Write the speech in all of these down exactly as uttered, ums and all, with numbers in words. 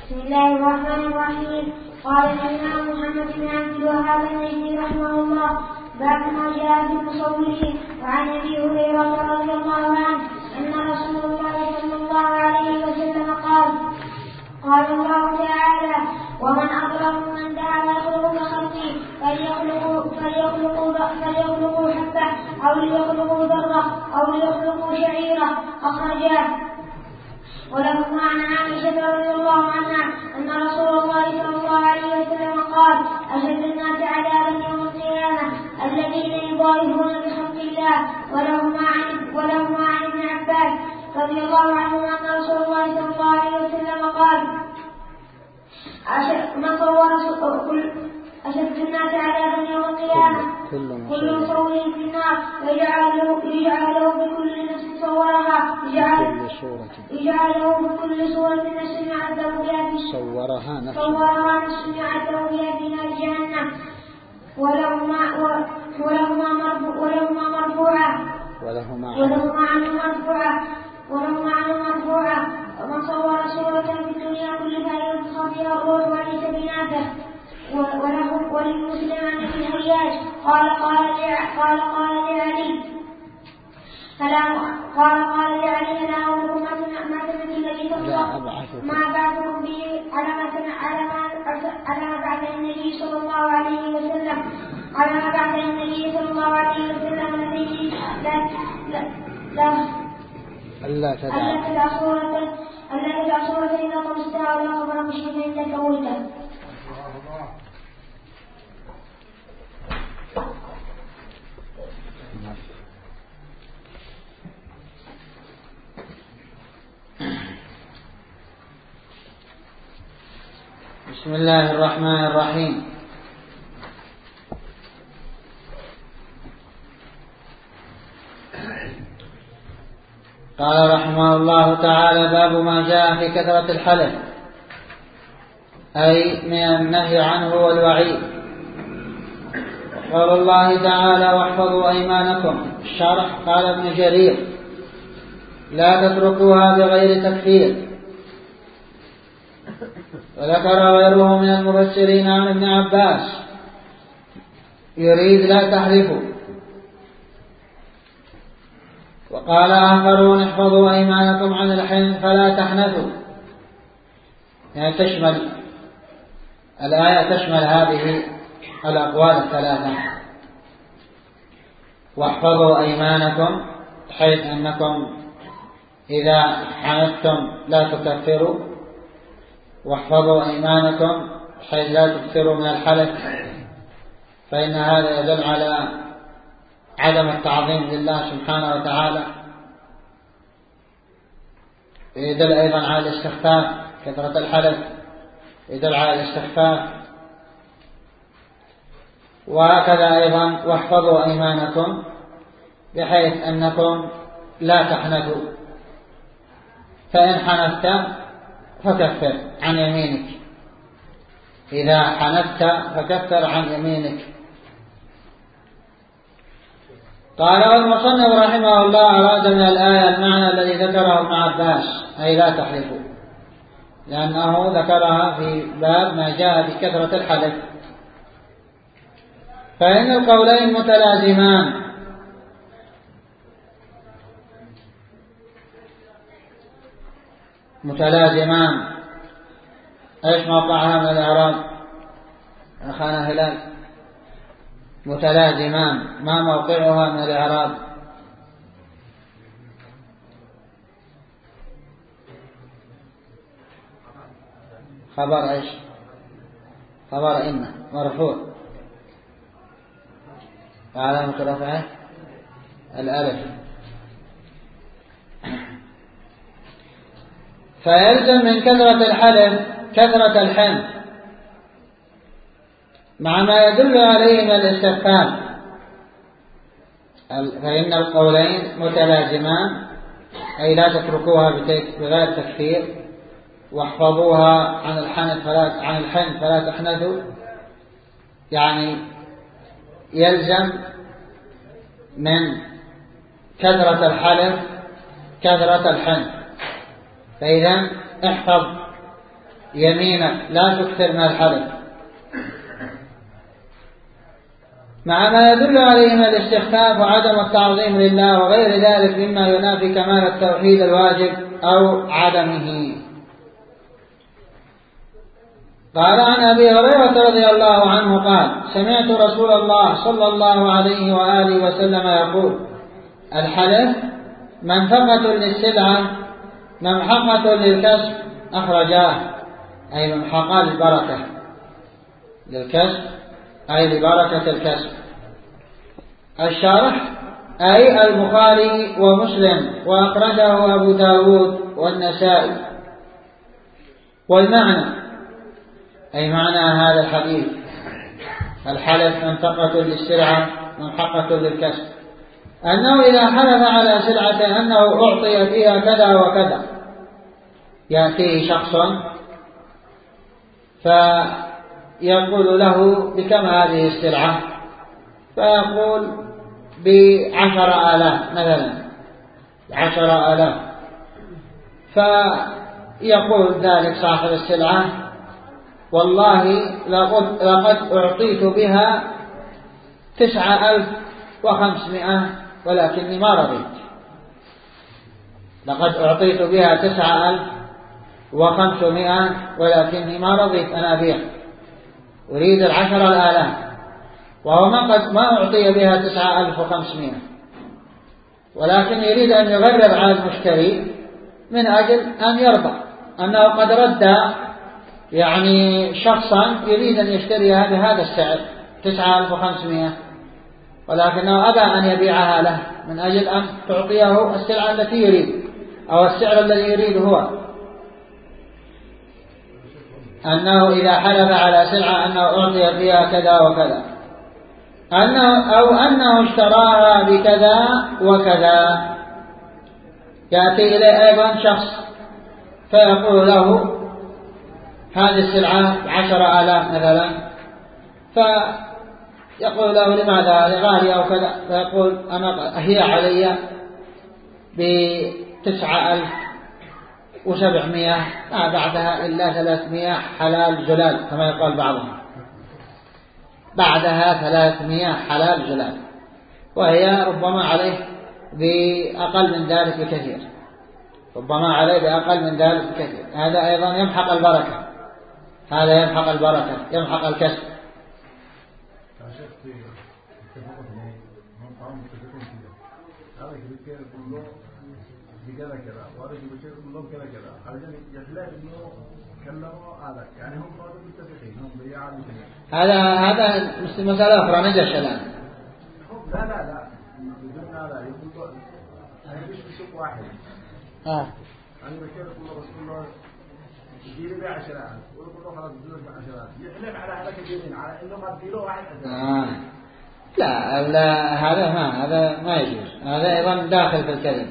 بسم الله الرحمن الرحيم. قال الإمام محمد بن عبد الوهاب النجدي رحمه الله: باب ما جاء في المصورين. وعن أبي هريرة رضي الله عنه أن رسول الله صلى الله عليه وسلم قال: قال الله تعالى: ومن أظلم من دعا يخلق كخلقي فليخلقوا فليخلقوا فليخلقوا حبة أو ليخلقوا ذرة أو ليخلقوا شعيرة. أخرجاه. ولهما عن عائشة رضي الله عنها أن رسول الله صلى الله عليه وسلم قال: أشد الناس عذابا يوم القيامة الذين يضاهئون بخلق الله. ولهما عن ولهما عن ابن عباس رضي الله عنهما أن رسول الله صلى الله عليه وسلم قال: من صور كل أشد الناس عذابا يوم القيامة كل مصور في النار يجعل له بكل نفس صورها يجعل له بكل صورة نفس يعذب بها صورها نفس يعذب بها في نار جهنم. ولهما ولهما مرفوعة ولهما عنه مرفوعة ولهما عنه مرفوعة ومن صور صورة في الدنيا كلها ينفخ فيها الروح وليس بنافخ. وله وللمسلم عن ابن الحجاج قال قال قال قال لعلي قال قال لعلي لا أمركم ما سمعت النبي صلى الله عليه وسلم ما بعثكم به على ما على ما بعث النبي صلى الله عليه وسلم على ما بعث النبي صلى الله عليه وسلم الذي لا لا لا ألا تدع صورة ألا تدع صورة إلا طمستها ولا خبر مشرك عندك أولها. بسم الله الرحمن الرحيم. قال رحمه الله تعالى: باب ما جاء في كثرة الحلف، أي من النهي عنه والوعيد. قال الله تعالى: واحفظوا أيمانكم. الشرح: قال ابن جرير: لا تتركوها بغير تكفير. وذكر غيره من المفسرين عن ابن عباس يريد لا تحلفوا. وقال آخرون: احفظوا أيمانكم عن الحنث فلا تحنثوا. يعني تشمل الآية تشمل هذه الأقوال الثلاثة. واحفظوا أيمانكم حيث أنكم إذا حنثتم لا تكفروا، واحفظوا أيمانكم حيث لا تكثروا من الحلف، فإن هذا يدل على عدم التعظيم لله سبحانه وتعالى. يدل أيضا على الاستخفاف، كثرة الحلف يدل على الاستخفاف. وهكذا أيضا واحفظوا أيمانكم بحيث أنكم لا تحنثوا، فإن حنثت فكفر عن يمينك، إذا حنثت فكفر عن يمينك. قال: والمصنف رحمه الله أراد من الآية المعنى الذي ذكره ابن عباس، أي لا تحلفوا، لأنه ذكرها في باب ما جاء بكثرة الحلف. فإن القولين متلازمان، متلازمان. ايش موقعها من الإعراب أخانا هلال؟ متلازمان، ما موقعها من الإعراب؟ خبر ايش؟ خبر إن مرفوع، وعلامة رفعه الألف. فيلزم من كثرة الحلف كثرة الحنث مع ما يدل عليه من الاستخفاف. فإن القولين متلازمان، أي لا تتركوها بغير تكفير، واحفظوها عن الحنث فلا عن الحنث فلا تحنثوا. يعني يلزم من كثرة الحلف كثرة الحنث. فإذا احفظ يمينك، لا تكثر من الحلف، مع ما يدل عليه من الاستخفاف وعدم التعظيم لله وغير ذلك مما ينافي كمال التوحيد الواجب أو عدمه. قال عن أبي هريرة رضي الله عنه قال: سمعت رسول الله صلى الله عليه وآله وسلم يقول: الحلف منفقة للسلعة ممحقة للكسب، أخرجاه، أي ممحقة للبركة، للكسب أي لبركة الكسب. الشارح أي البخاري ومسلم، وأخرجه أبو داود والنسائي. والمعنى أي معنى هذا الحديث: الحلف منفقة للسلعة ممحقة للكسب، أنه إذا حلف على سلعة أنه أعطي فيها كذا وكذا، يأتيه شخص فيقول له: بكم هذه السلعة؟ فيقول: بعشر آلاف مثلا، بعشر آلاف. فيقول ذلك صاحب السلعة: والله لقد, لقد أعطيت بها تسعة ألف وخمسمائة ولكني ما رضيت، لقد أعطيت بها تسعة ألف وخمسمائة ولكني ما رضيت أن أبيع، أريد العشر الآلاف، وهو ما قد ما أعطي بها تسعة ألف وخمسمائة، ولكن يريد أن يغرر على المشتري من أجل أن يرضى أنه قد رد يعني شخصا يريد أن يشتري بهذا السعر تسعة ألف وخمسمائة، ولكنه أبى أن يبيعها له من أجل أن تعطيه السلعة التي يريد أو السعر الذي يريد هو. أنه إذا حلف على سلعة أنه أعطي فيها كذا وكذا، أنه أو أنه اشتراها بكذا وكذا، يأتي إليه أيضا شخص فيقول له: هذه السلعة بعشر آلاف مثلا، فيقول له: لماذا هذه غالية أو كذا؟ فيقول: أنا هي علي بتسعة ألف وسبعمائة، ما بعدها إلا ثلاثمائة حلال جلال كما يقال بعضهم، بعدها ثلاثمائة حلال جلال، وهي ربما عليه بأقل من ذلك بكثير، ربما عليه بأقل من ذلك بكثير. هذا أيضا يمحق البركة، هذا يمحق البركة، يمحق الكسب. هذا هذا مسألة أخرى نجش الآن. لا لا لا بدون هذا يقول أنا مش بشوف واحد. آه. أنا بكير يقول له رسول الله يجيلي بعشرة ويقول له خلاص بدون بعشرة، يحلف على هذا كثيرين على إنه ما تديله واحد أساسا. آه. لا لا هذا ما هذا ما يجوز، هذا أيضا داخل في الكذب.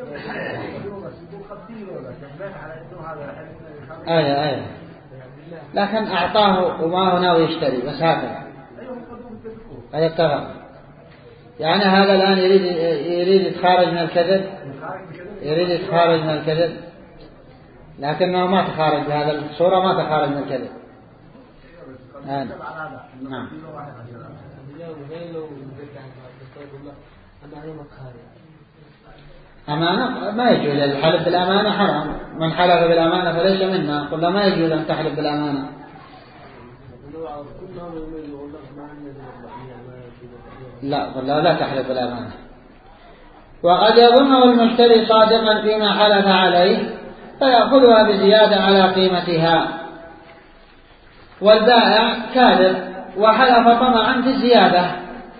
أيه أيه، لكن أعطاه وما هو ناوي يشتري بس هكذا، هذا اتفق. يعني هذا الآن يريد يريد يتخارج من الكذب، يريد يتخارج من الكذب، لكنه ما تخارج بهذا الصورة، ما تخارج من الكذب. آه. نعم. أمانة ما يجوز، الحلف بالأمانة حرام، من حلف بالأمانة فليس منا، قلنا ما يجوز أن تحلف بالأمانة. لا قلنا لا تحلف بالأمانة. وقد يظنه المشتري صادقا فيما حلف عليه فيأخذها بزيادة على قيمتها، والبائع كاذب وحلف طمعا في الزيادة،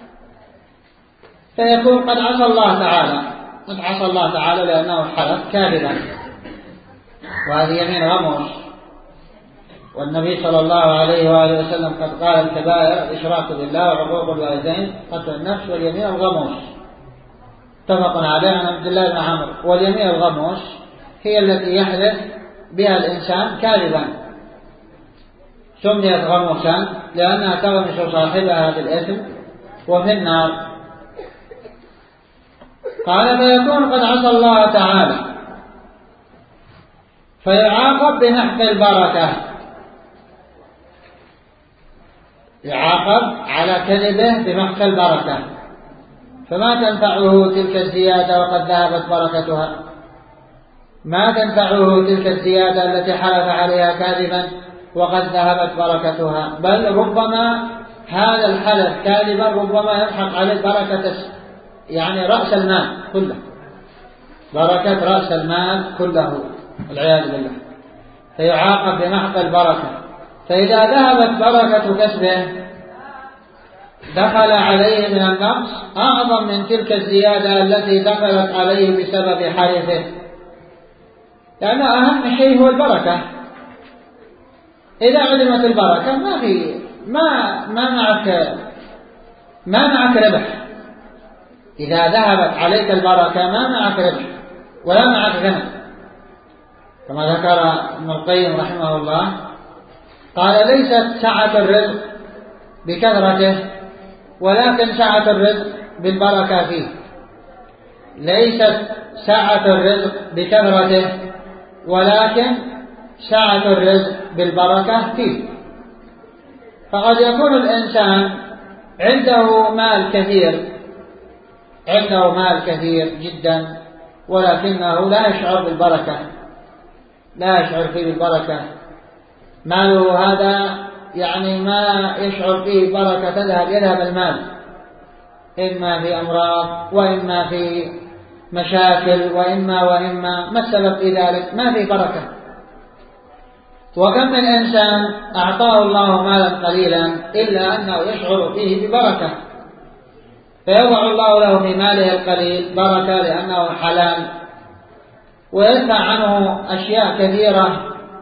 فيكون قد عصى الله تعالى، قد عصى الله تعالى لأنه حلف كاذبا، وهذه يمين غموس. والنبي صلى الله عليه وآله وسلم قد قال: الكبائر الإشراك بالله وعقوق الوالدين قتل النفس واليمين الغموس، اتفق عليه عن عبد الله بن عمرو. واليمين الغموس هي التي يحلف بها الإنسان كاذبا، سميت غموسا لأنها تغمس صاحبها بالإثم وفي النار. قال: فيكون قد عصى الله تعالى فيعاقب بمحق البركة، يعاقب على كذبه بمحق البركة، فما تنفعه تلك الزيادة وقد ذهبت بركتها، ما تنفعه تلك الزيادة التي حلف عليها كاذبا وقد ذهبت بركتها، بل ربما هذا الحلف كاذبا ربما يمحق عليه بركة يعني رأس المال كله، بركة رأس المال كله والعياذ بالله، فيعاقب بمحق البركة. فإذا ذهبت بركة كسبه دخل عليه من النقص أعظم من تلك الزيادة التي دخلت عليه بسبب حلفه، لأن أهم شيء هو البركة. إذا علمت البركة ما في ما ما معك ما معك ربح، إذا ذهبت عليك البركة ما معك ربح ولا معك غنم، كما ذكر ابن القيم رحمه الله قال: ليست سعة الرزق بكثرته ولكن سعة الرزق بالبركة فيه، ليست سعة الرزق بكثرته ولكن سعة الرزق بالبركة فيه. فقد يكون الإنسان عنده مال كثير عنده مال كثير جدا ولكنه لا يشعر بالبركة لا يشعر فيه بالبركة، ماله هذا يعني ما يشعر فيه بركة، تذهب يذهب المال إما في أمراض وإما في مشاكل وإما وإما ما السبب في ذلك؟ ما في بركة. وكم من إنسان أعطاه الله مالا قليلا إلا أنه يشعر فيه ببركة، فيضع الله له في ماله القليل بركة لأنه حلال، ويدفع عنه أشياء كثيرة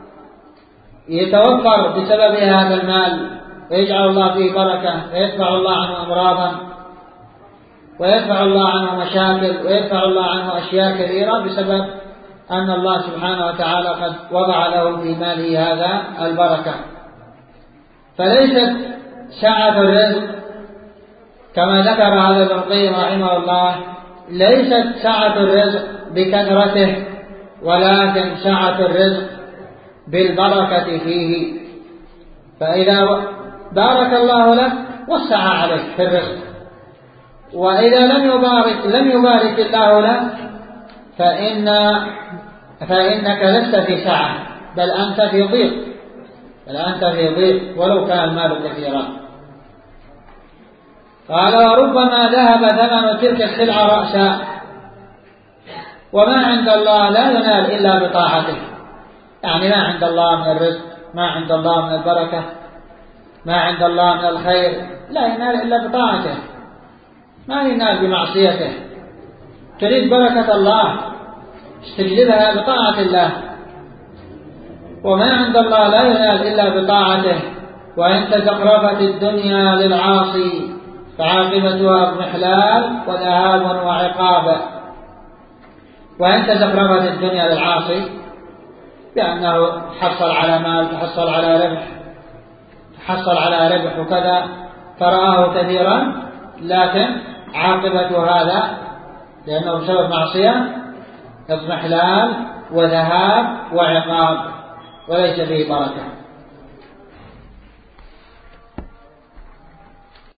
يتوفر بسبب هذا المال، ويجعل الله فيه بركة، ويدفع الله عنه أمراضا، ويدفع الله عنه مشاكل، ويدفع الله عنه أشياء كثيرة بسبب أن الله سبحانه وتعالى قد وضع له في ماله هذا البركة. فليست سعة الرزق كما ذكر هذا ابن القيم رحمه الله، ليست سعة الرزق بكثرته ولكن سعة الرزق بالبركة فيه. فإذا بارك الله لك وسع عليك في الرزق، وإذا لم يبارك لم يبارك الله لك فإن فإنك لست في سعة، بل أنت في ضيق بل أنت في ضيق ولو كان المال كثيرا. قال: وربما ذهب ثمن تلك السلعة رأسا، وما عند الله لا ينال إلا بطاعته، يعني ما عند الله من الرزق، ما عند الله من البركة، ما عند الله من الخير لا ينال إلا بطاعته، ما ينال بمعصيته. تريد بركة الله استجلبها بطاعة الله، وما عند الله لا ينال إلا بطاعته. وإن تزخرفت الدنيا للعاصي فعاقبتها اضمحلال وذهاب وعقاب. وإن تزخرفت الدنيا للعاصي لأنه حصل على مال، تحصل على ربح تحصل على ربح وكذا فرآه كثيرا، لكن عاقبة هذا لأنه بسبب معصية اضمحلال وذهاب وعقاب وليس فيه بركة.